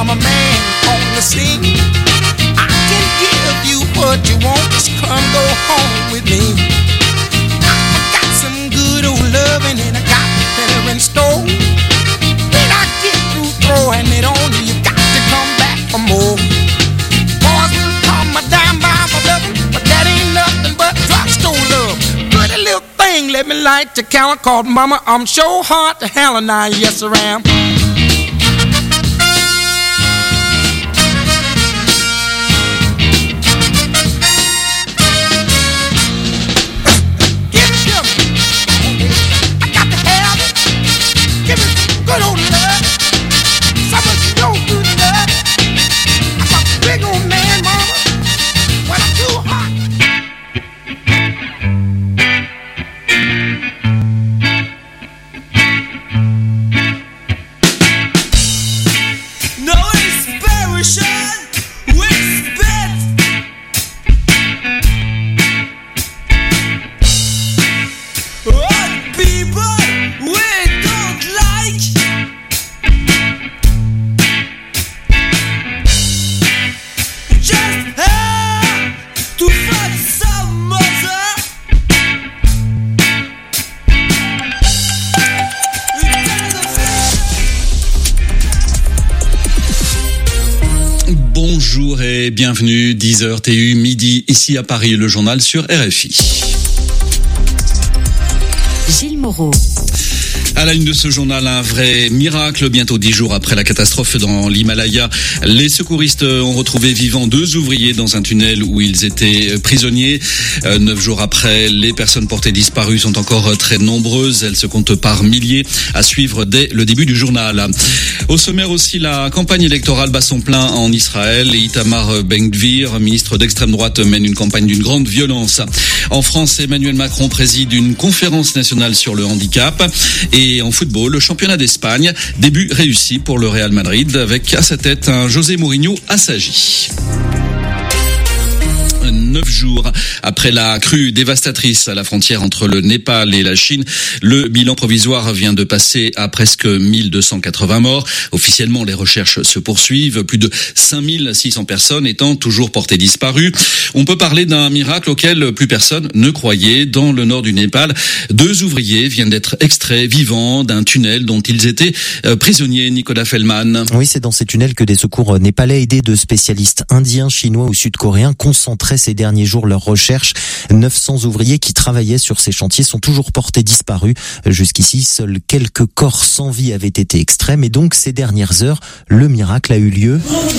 I'm a man on the scene. I can give you what you want, just come go home with me. I got some good old loving and I got better in store. When I get through throwing it on you, you got to come back for more. Boys will call my dime by my love, but that ain't nothing but drugstore love. Pretty little thing, let me light your counter called mama. I'm sure hard to hell and I, yes I am. Good old love, some of you know good love. I'm a big old man, mama, when I'm too hot. No inspiration, respect. All people we don't like. Just have to find some mother. Bonjour et bienvenue, 10h TU, midi, ici à Paris, le journal sur RFI. Gilles Moreau. À la une de ce journal, un vrai miracle. Bientôt 10 jours après la catastrophe dans l'Himalaya, les secouristes ont retrouvé vivants 2 ouvriers dans un tunnel où ils étaient prisonniers. 9 jours après, les personnes portées disparues sont encore très nombreuses. Elles se comptent par milliers, à suivre dès le début du journal. Au sommaire aussi, la campagne électorale bat son plein en Israël. Et Itamar Ben-Gvir, ministre d'extrême droite, mène une campagne d'une grande violence. En France, Emmanuel Macron préside une conférence nationale sur le handicap. Et en football, le championnat d'Espagne, début réussi pour le Real Madrid avec à sa tête un José Mourinho assagi. 9 jours après la crue dévastatrice à la frontière entre le Népal et la Chine, le bilan provisoire vient de passer à presque 1280 morts. Officiellement, les recherches se poursuivent, plus de 5600 personnes étant toujours portées disparues. On peut parler d'un miracle auquel plus personne ne croyait. Dans le nord du Népal, 2 ouvriers viennent d'être extraits vivants d'un tunnel dont ils étaient prisonniers. Nicolas Fellman. Oui, c'est dans ces tunnels que des secours népalais aidés de spécialistes indiens, chinois ou sud-coréens concentraient ces derniers jours leurs recherches. 900 ouvriers qui travaillaient sur ces chantiers sont toujours portés disparus. Jusqu'ici, seuls quelques corps sans vie avaient été extraits, mais donc ces dernières heures, le miracle a eu lieu.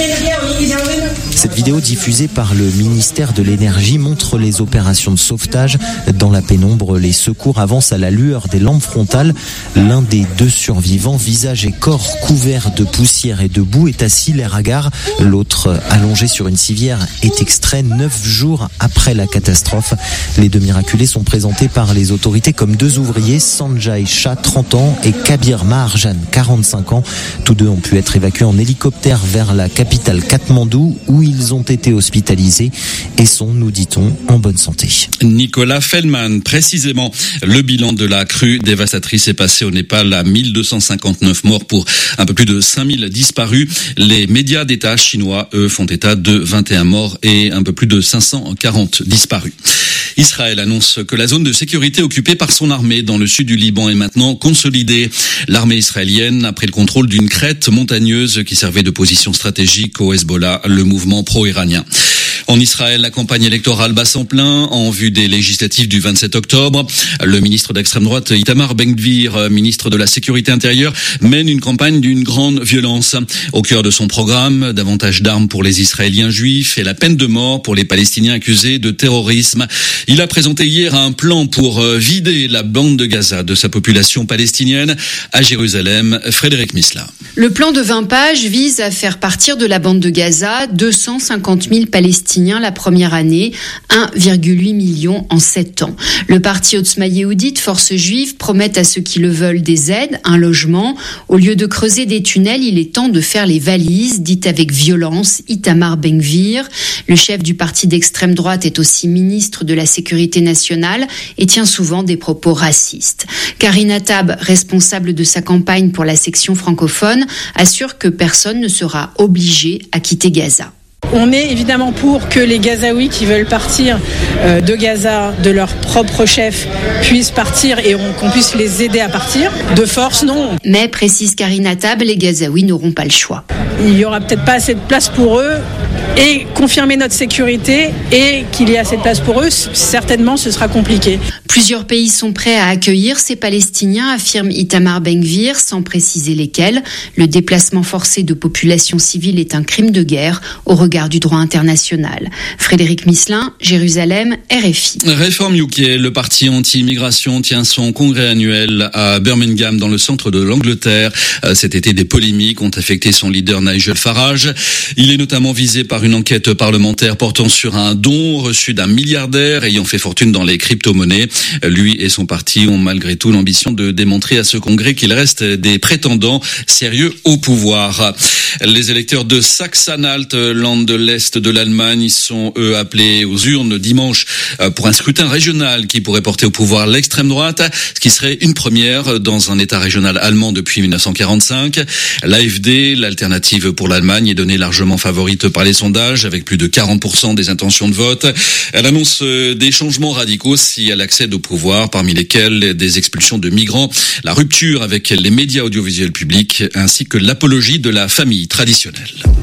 Cette vidéo diffusée par le ministère de l'Énergie montre les opérations de sauvetage. Dans la pénombre, les secours avancent à la lueur des lampes frontales. L'un des 2 survivants, visage et corps couverts de poussière et de boue, est assis l'air hagard. L'autre, allongé sur une civière, est extrait 9 jours après la catastrophe. Les 2 miraculés sont présentés par les autorités comme 2 ouvriers, Sanjay Shah, 30 ans, et Kabir Maharjan, 45 ans. Tous 2 ont pu être évacués en hélicoptère vers la capitale Katmandou, où ils ont été hospitalisés et sont, nous dit-on, en bonne santé. Nicolas Fellman, précisément, le bilan de la crue dévastatrice est passé au Népal à 1259 morts pour un peu plus de 5000 disparus. Les médias d'État chinois, eux, font état de 21 morts et un peu plus de 540 disparus. Israël annonce que la zone de sécurité occupée par son armée dans le sud du Liban est maintenant consolidée. L'armée israélienne a pris le contrôle d'une crête montagneuse qui servait de position stratégique au Hezbollah, le mouvement pro-iranien. En Israël, la campagne électorale bat son plein en vue des législatives du 27 octobre. Le ministre d'extrême droite Itamar Ben-Gvir, ministre de la Sécurité intérieure, mène une campagne d'une grande violence. Au cœur de son programme, davantage d'armes pour les Israéliens juifs et la peine de mort pour les Palestiniens accusés de terrorisme. Il a présenté hier un plan pour vider la bande de Gaza de sa population palestinienne. À Jérusalem, Frédéric Misla. Le plan de 20 pages vise à faire partir de la bande de Gaza 250 000 Palestiniens Palestiniens la première année, 1,8 million en 7 ans. Le parti Otzma Yehudit, force juive, promet à ceux qui le veulent des aides, un logement. Au lieu de creuser des tunnels, il est temps de faire les valises, dit avec violence Itamar Ben-Gvir. Le chef du parti d'extrême droite est aussi ministre de la Sécurité nationale et tient souvent des propos racistes. Karina Tab, responsable de sa campagne pour la section francophone, assure que personne ne sera obligé à quitter Gaza. On est évidemment pour que les Gazaouis qui veulent partir de Gaza, de leur propre chef, puissent partir et qu'on puisse les aider à partir. De force, non. Mais, précise Karina Tab, les Gazaouis n'auront pas le choix. Il n'y aura peut-être pas assez de place pour eux et confirmer notre sécurité et qu'il y ait assez de place pour eux, certainement ce sera compliqué. Plusieurs pays sont prêts à accueillir ces Palestiniens, affirme Itamar Ben-Gvir, sans préciser lesquels. Le déplacement forcé de populations civiles est un crime de guerre au regard du droit international. Frédéric Misselin, Jérusalem, RFI. Reform UK, le parti anti-immigration, tient son congrès annuel à Birmingham, dans le centre de l'Angleterre. Cet été, des polémiques ont affecté son leader Nigel Farage. Il est notamment visé par une enquête parlementaire portant sur un don reçu d'un milliardaire ayant fait fortune dans les crypto-monnaies. Lui et son parti ont malgré tout l'ambition de démontrer à ce congrès qu'il reste des prétendants sérieux au pouvoir. Les électeurs de Saxe-Anhalt, land de l'Est de l'Allemagne, sont eux appelés aux urnes dimanche pour un scrutin régional qui pourrait porter au pouvoir l'extrême droite, ce qui serait une première dans un État régional allemand depuis 1945. L'AfD, l'alternative pour l'Allemagne, est donnée largement favorite par les sondages avec plus de 40% des intentions de vote. Elle annonce des changements radicaux si elle accède au pouvoir, parmi lesquels des expulsions de migrants, la rupture avec les médias audiovisuels publics ainsi que l'apologie de la famille traditionnelle.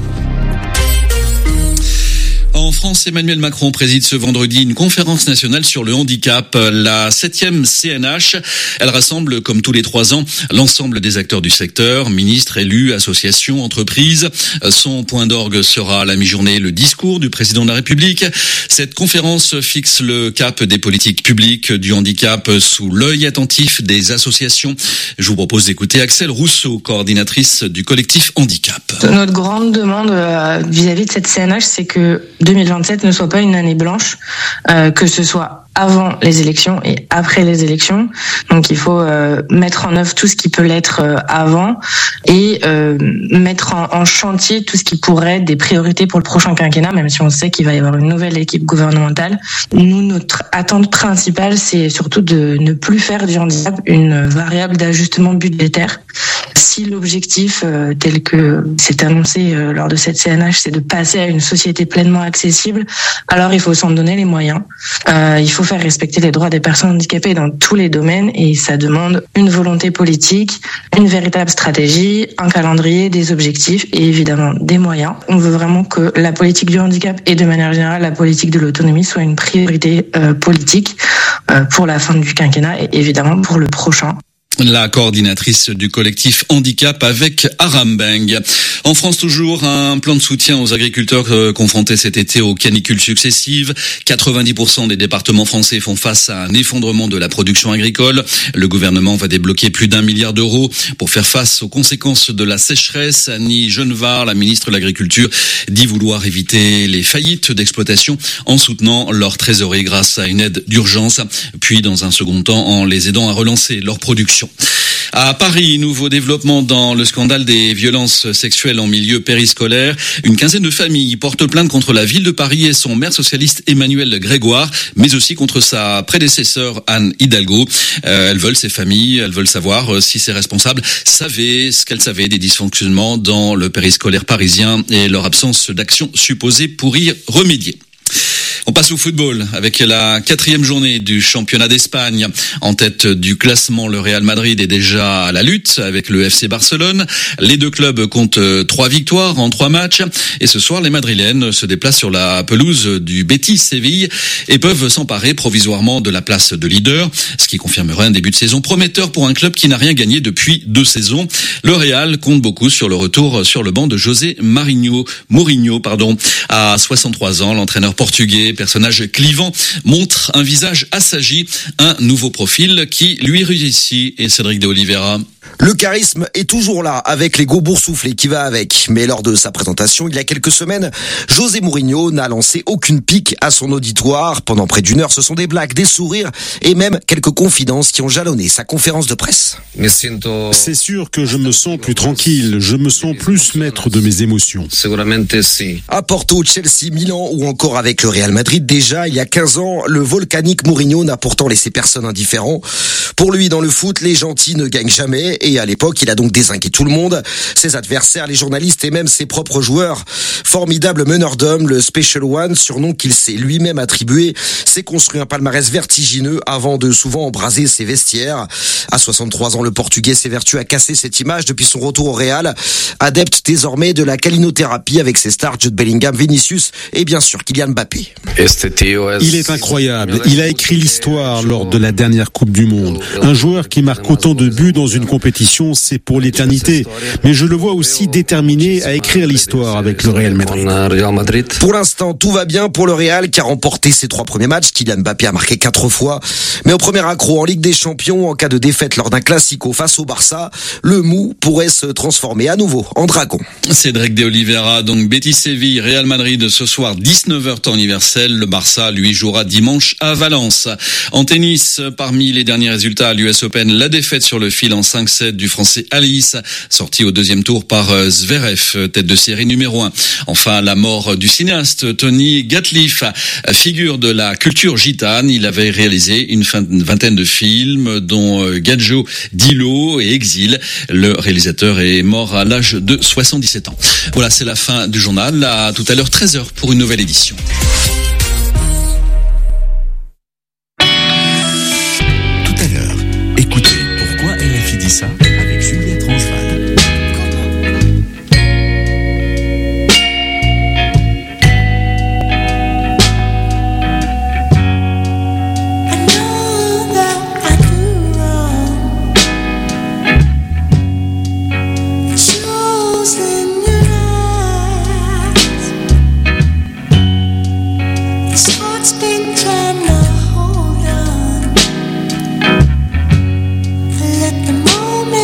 En France, Emmanuel Macron préside ce vendredi une conférence nationale sur le handicap, la 7e CNH. Elle rassemble, comme tous les 3 ans, l'ensemble des acteurs du secteur, ministres, élus, associations, entreprises. Son point d'orgue sera à la mi-journée le discours du président de la République. Cette conférence fixe le cap des politiques publiques du handicap sous l'œil attentif des associations. Je vous propose d'écouter Axel Rousseau, coordinatrice du collectif Handicap. Notre grande demande vis-à-vis de cette CNH, c'est que 2027 ne soit pas une année blanche, que ce soit avant les élections et après les élections. Donc il faut mettre en œuvre tout ce qui peut l'être avant et mettre en chantier tout ce qui pourrait être des priorités pour le prochain quinquennat, même si on sait qu'il va y avoir une nouvelle équipe gouvernementale. Nous, notre attente principale, c'est surtout de ne plus faire du handicap une variable d'ajustement budgétaire. Si l'objectif, tel que c'est annoncé lors de cette CNH, c'est de passer à une société pleinement accessible, alors il faut s'en donner les moyens. Il faut faire respecter les droits des personnes handicapées dans tous les domaines et ça demande une volonté politique, une véritable stratégie, un calendrier, des objectifs et évidemment des moyens. On veut vraiment que la politique du handicap et de manière générale la politique de l'autonomie soit une priorité politique pour la fin du quinquennat et évidemment pour le prochain. La coordinatrice du collectif Handicap avec Aram Beng. En France toujours, un plan de soutien aux agriculteurs confrontés cet été aux canicules successives. 90% des départements français font face à un effondrement de la production agricole. Le gouvernement va débloquer plus d'1 milliard d'euros pour faire face aux conséquences de la sécheresse. Annie Genevard, la ministre de l'Agriculture, dit vouloir éviter les faillites d'exploitation en soutenant leur trésorerie grâce à une aide d'urgence, puis dans un second temps en les aidant à relancer leur production. À Paris, nouveau développement dans le scandale des violences sexuelles en milieu périscolaire. Une quinzaine de familles portent plainte contre la ville de Paris et son maire socialiste Emmanuel Grégoire, mais aussi contre sa prédécesseur Anne Hidalgo. Elles veulent savoir si ces responsables savaient ce qu'elles savaient des dysfonctionnements dans le périscolaire parisien et leur absence d'action supposée pour y remédier. On passe au football avec la 4e journée du championnat d'Espagne. En tête du classement, le Real Madrid est déjà à la lutte avec le FC Barcelone. Les deux clubs comptent 3 victoires en 3 matchs. Et ce soir, les Madrilènes se déplacent sur la pelouse du Betis Séville et peuvent s'emparer provisoirement de la place de leader, ce qui confirmerait un début de saison prometteur pour un club qui n'a rien gagné depuis 2 saisons. Le Real compte beaucoup sur le retour sur le banc de José Mourinho. À 63 ans, l'entraîneur portugais, personnage clivant, montre un visage assagi, un nouveau profil qui lui réussit. Et Cédric de Oliveira. Le charisme est toujours là, avec l'ego boursouflé qui va avec. Mais lors de sa présentation, il y a quelques semaines, José Mourinho n'a lancé aucune pique à son auditoire. Pendant près d'une heure, ce sont des blagues, des sourires et même quelques confidences qui ont jalonné sa conférence de presse. C'est sûr que je me sens plus tranquille, je me sens plus maître de mes émotions. À Porto, Chelsea, Milan ou encore avec le Real Madrid, déjà il y a 15 ans, le volcanique Mourinho n'a pourtant laissé personne indifférent. Pour lui, dans le foot, les gentils ne gagnent jamais. Et à l'époque, il a donc dézingué tout le monde, ses adversaires, les journalistes et même ses propres joueurs. Formidable meneur d'hommes, le Special One, surnom qu'il s'est lui-même attribué, s'est construit un palmarès vertigineux avant de souvent embraser ses vestiaires. À 63 ans, le Portugais s'évertue à casser cette image depuis son retour au Real, adepte désormais de la calinothérapie avec ses stars Jude Bellingham, Vinicius et bien sûr Kylian Mbappé. Il est incroyable, il a écrit l'histoire lors de la dernière Coupe du Monde. Un joueur qui marque autant de buts dans une compétition, c'est pour l'éternité. Mais je le vois aussi déterminé à écrire l'histoire avec le Real Madrid. Pour l'instant, tout va bien pour le Real qui a remporté ses 3 premiers matchs. Kylian Mbappé a marqué 4 fois. Mais au premier accro en Ligue des Champions, en cas de défaite lors d'un classico face au Barça, le mou pourrait se transformer à nouveau en dragon. Cédric de Oliveira, donc Betis Séville, Real Madrid ce soir 19h temps universel. Le Barça, lui, jouera dimanche à Valence. En tennis, parmi les derniers résultats à l'US Open, la défaite sur le fil en 5-7 du Français Alice, sorti au deuxième tour par Zverev, tête de série numéro 1. Enfin, la mort du cinéaste Tony Gatliff, figure de la culture gitane. Il avait réalisé une vingtaine de films, dont Gadjo, Dilo et Exil. Le réalisateur est mort à l'âge de 77 ans. Voilà, c'est la fin du journal. À tout à l'heure, 13h pour une nouvelle édition. Tout à l'heure, écoutez pourquoi RFI dit ça avec Juliette Rangeval. Let the moment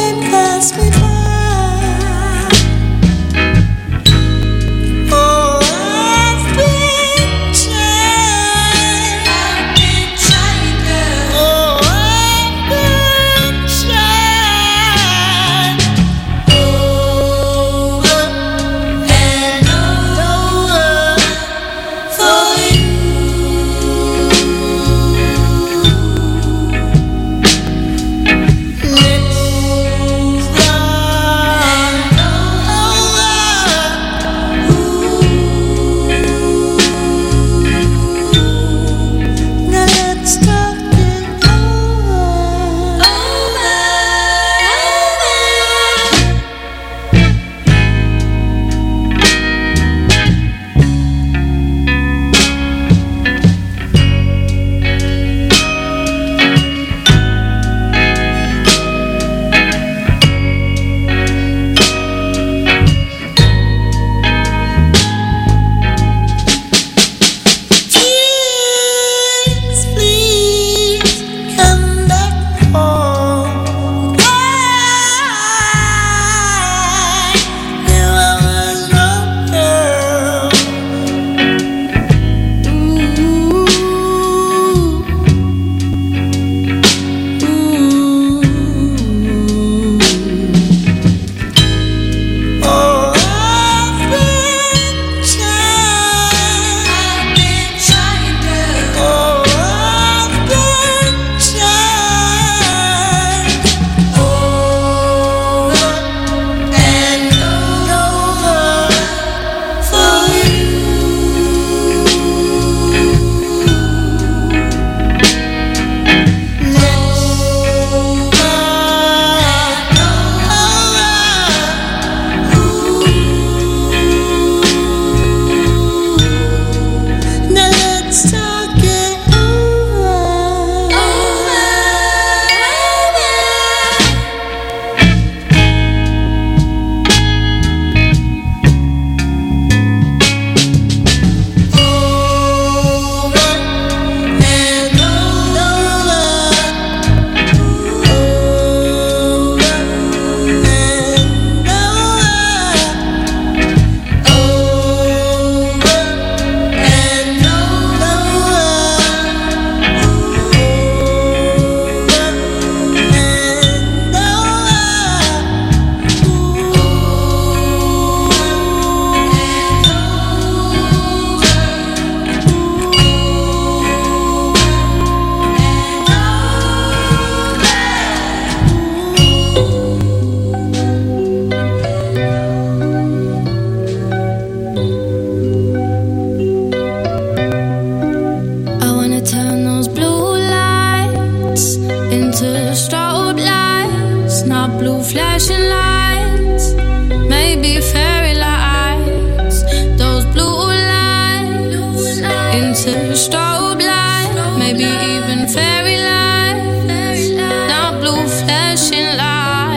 flashing lights, maybe fairy lights, those blue lights into strobe light, maybe even fairy lights, not blue flashing lights.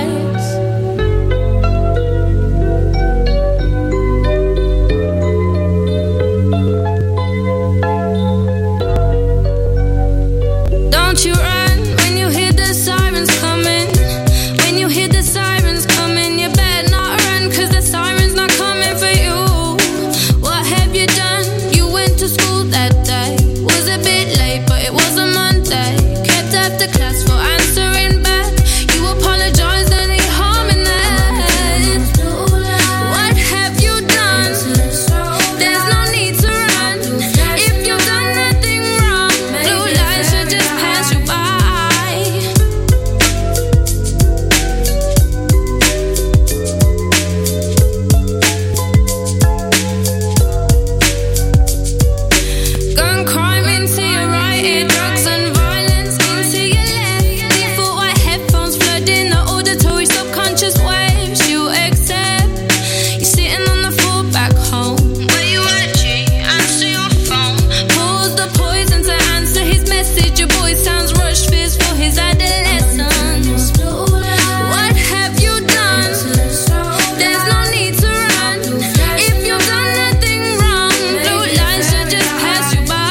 Don't you run when you hear the sirens coming. When you hear the sirens coming, you better not run, 'cause the siren's not coming for you. What have you done? You went to school that day. Was a bit late, but it was a Monday. Kept after class for answering back. You apologized and ain't harming that. What have you done? There's no need to run. If you've done nothing wrong, blue lights should just pass you by. Gun crime into your right ear, drugs and violence into your left. Default white headphones flooding the auditory subconscious waves you accept. You're sitting on the floor back home. Where you at, G? Answer your phone. Pause the poison to answer his message. Your boy sounds rushed, fears for his adolescence. What have you done? There's no need to run. If you've done nothing wrong, blue lights should just pass you by.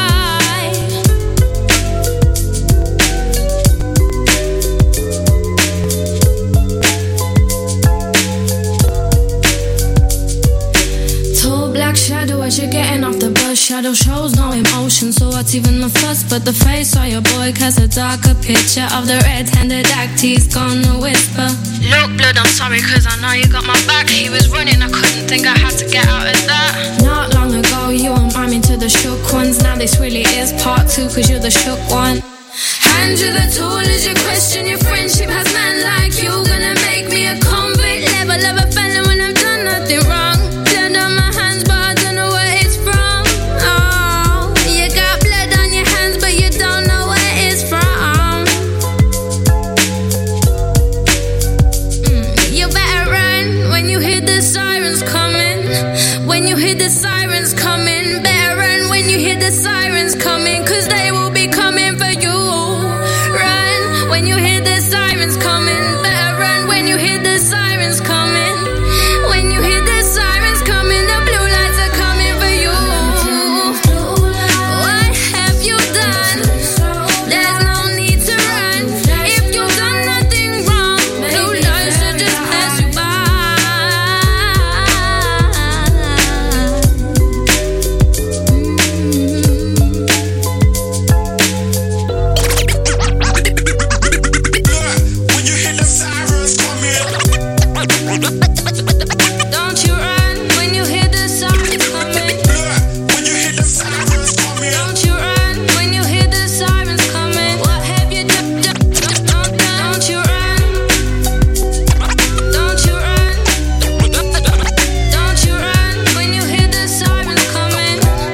Tall black shadow as you're getting off the bus. Shadow shows no emotion, so what's even the fuss? But the face of your boy casts a darker picture of the red-handed act he's gonna whisper. Look, blood, I'm sorry, 'cause I know you got my back. He was running, I couldn't think I had to get out of that. Not long ago, you were miming to the shook ones. Now this really is part 2, 'cause you're the shook one. Hand you the tool as you question your friendship. Has man like you gonna make me a convict? Level of a felon when I've done nothing wrong. Blood on my hands, but I don't know where it's from. Oh, you got blood on your hands, but you don't know where it's from. You better run when you hear the sirens coming. When you hear the sirens coming, better run when you hear the sirens coming, 'cause they will be coming for you. Run when you hear the sirens coming. Better run when you hear the sirens coming. When you hear the sirens coming, the blue lights are coming for you. What have you done? There's no need to run. If you've done nothing wrong, blue lights should just pass you by. When you hear the sirens coming. Don't you run when you hear the sirens coming. When you hear the sirens coming. Don't you run when you hear the sirens coming. What have you done? Don't you run. Don't you run. Don't you run when you hear the sirens coming.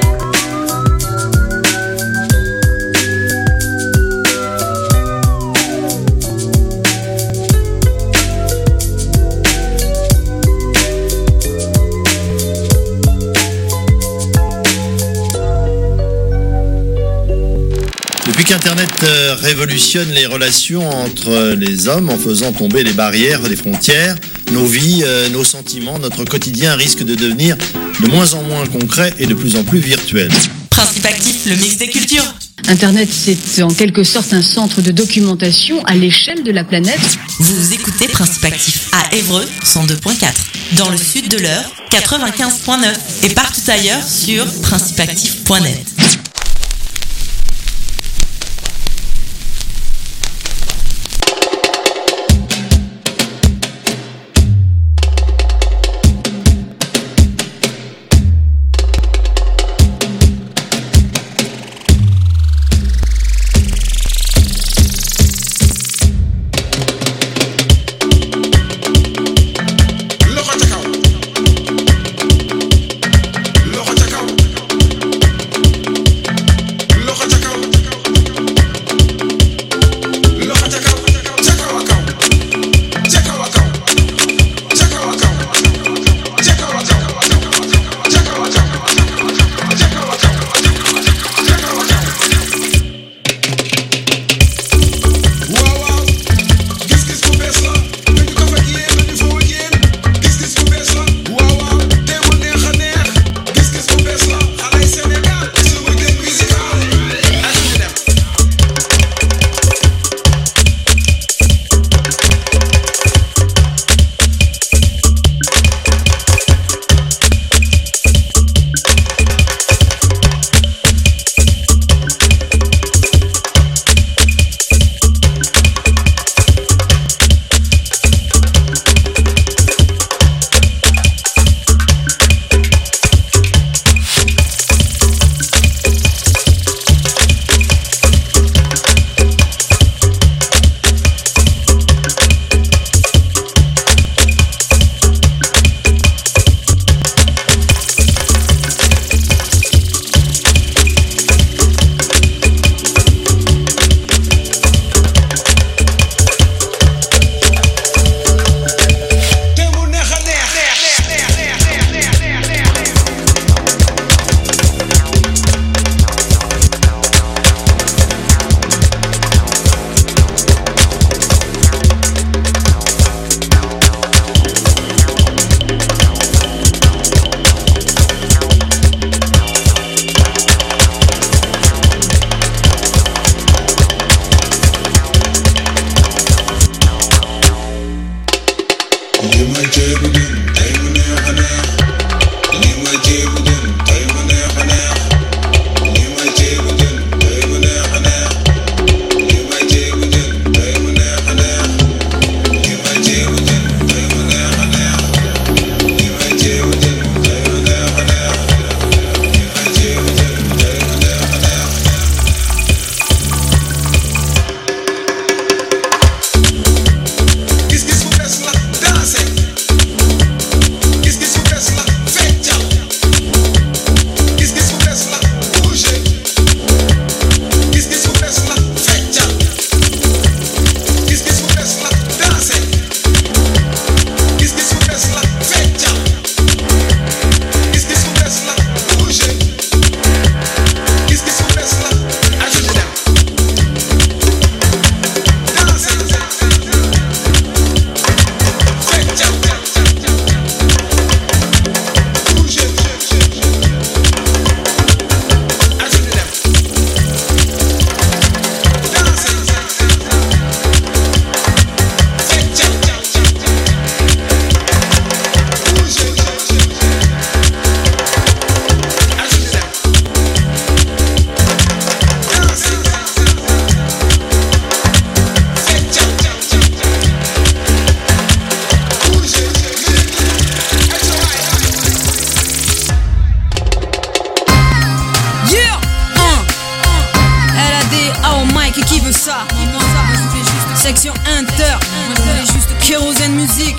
Depuis qu'Internet révolutionne les relations entre les hommes en faisant tomber les barrières, les frontières, nos vies, nos sentiments, notre quotidien risque de devenir de moins en moins concret et de plus en plus virtuel. Principe actif, le mix des cultures. Internet, c'est en quelque sorte un centre de documentation à l'échelle de la planète. Vous écoutez Principe actif à Évreux 102.4, dans le sud de l'Eure 95.9 et partout ailleurs sur principeactif.net. Section Inter, juste Kérosène Musique.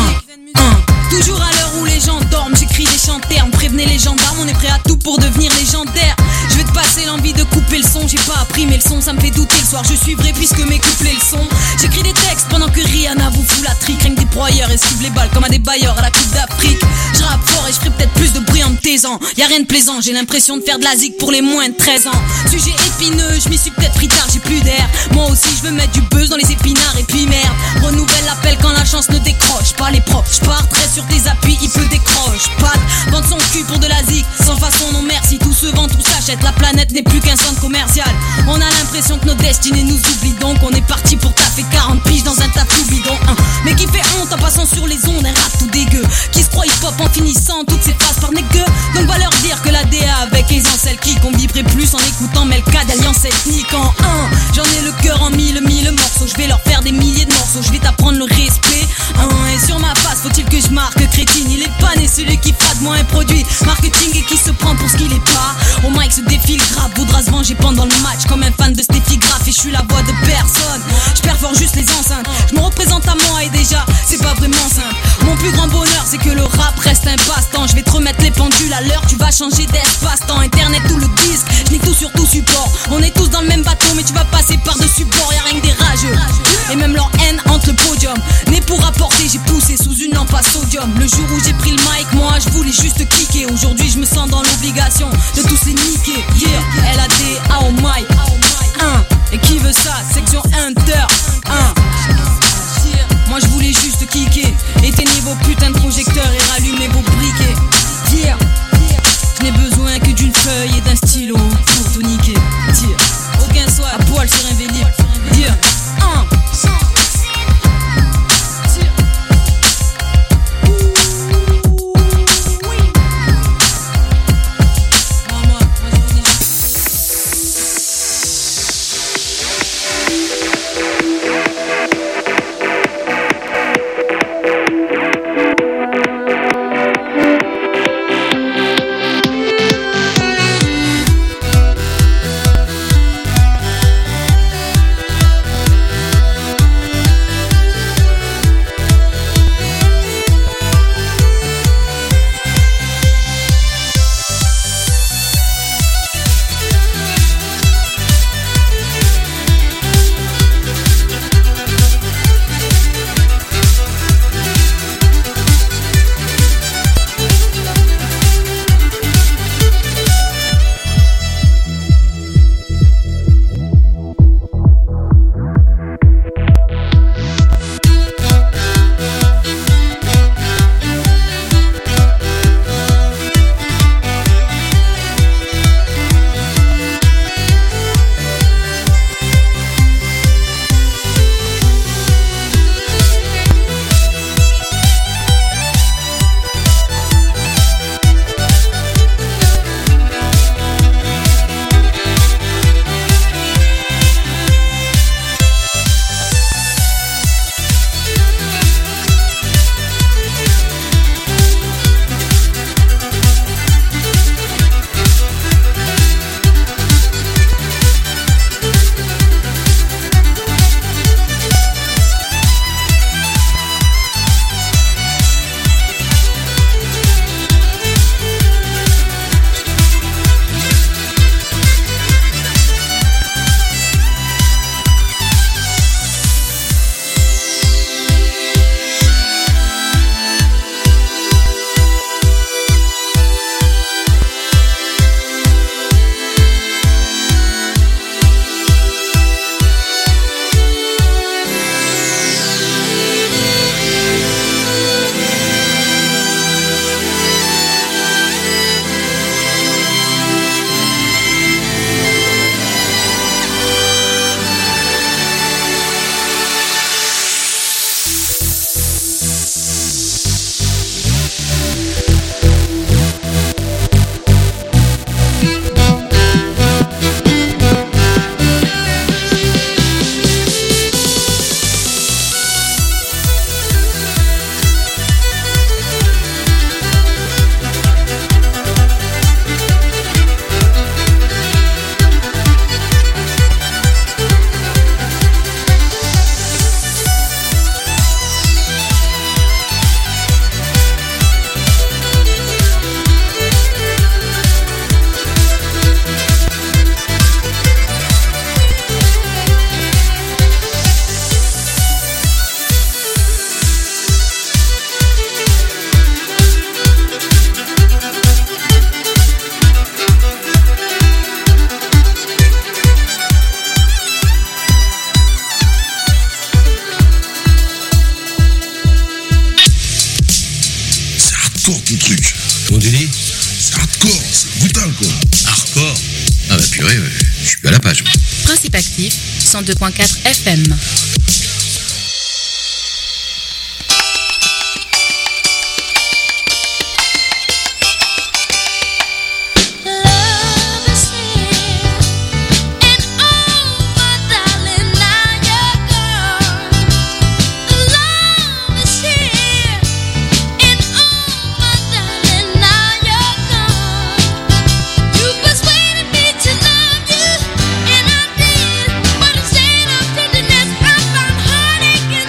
Toujours à l'heure où les gens dorment, j'écris des chants-termes. Prévenez les gendarmes, on est prêt à tout pour devenir légendaire. Je vais te passer l'envie de couper le son. J'ai pas appris mais le son ça me fait douter. Le soir je suivrai puisque mes couplets le sont. J'écris des textes pendant que Rihanna vous fout la trique. Rien que des broyeurs esquivent les balles comme à des bailleurs à la Coupe d'Afrique. Je rappe fort et je ferai peut-être plus de bruit en me taisant. Y'a rien de plaisant, j'ai l'impression de faire de la zig pour les moins de 13 ans. Sujet épineux, je m'y suis peut-être pris tard, j'ai plus d'air. Moi aussi je veux mettre du buzz dans les épinards. Et puis merde, renouvelle l'appel quand la chance ne décroche pas les profs. Je parterai sur tes appuis, il peut décroche. Pas de vendre son cul pour de la zig. Sans façon non merci, tout se vend, tout s'achète. La planète n'est plus qu'un centre commercial. On a l'impression que nos destinées nous oublient. Donc on est parti pour taffer 40 piges dans un taf tout bidon. Mais qui fait honte en passant sur les ondes, un rap tout dégueu. Qui se croit hip-hop en finissant toutes ces phrases par négueux. Donc va leur dire que la DA avec aisance celle qui qu'on vibrait plus en écoutant Melka d'Alliance Ethnique en 1. J'en ai le cœur en mille morceaux. Je vais leur faire des milliers de morceaux. Je vais t'apprendre le respect. Et sur ma face faut-il que je marque crétine. Il est pas né celui qui fera de moi un produit marketing et qui se prend pour ce qu'il est pas. Au mic se défile grave, voudra se venger pendant le match comme un fan de Steffi Graf. Et je suis la voix de personne. Je perfore juste les enceintes. Je me représente à moi et déjà c'est pas vraiment simple. Mon plus grand bonheur c'est que le rap reste un passe-temps. Je vais te remettre les pendules à l'heure. Tu vas changer d'espace-temps. Internet ou le disque, je nique tout sur tout support. On est tous dans le même bateau mais tu vas passer par-dessus bord. Y'a rien que des rageux et même leur haine hante le podium. Né pour rapporter, j'ai poussé sous une lampe à sodium. Le jour où j'ai pris le mic, moi je voulais juste kicker. Aujourd'hui je me sens dans l'obligation de tous les niquer. Yeah, LADA au mic. Et qui veut ça? Section Inter. Moi je voulais juste kicker. Éteignez vos putains de projecteurs et rallumez vos briquets. Yeah, je n'ai besoin que d'une feuille et d'un stylo pour tout niquer. Aucun soir à poil sur un vélib. Yeah. hardcore ton truc. Comment tu dis? C'est hardcore, c'est brutal quoi. Hardcore? Ah bah purée, je suis à la page. Principe actif, 102.4 FM.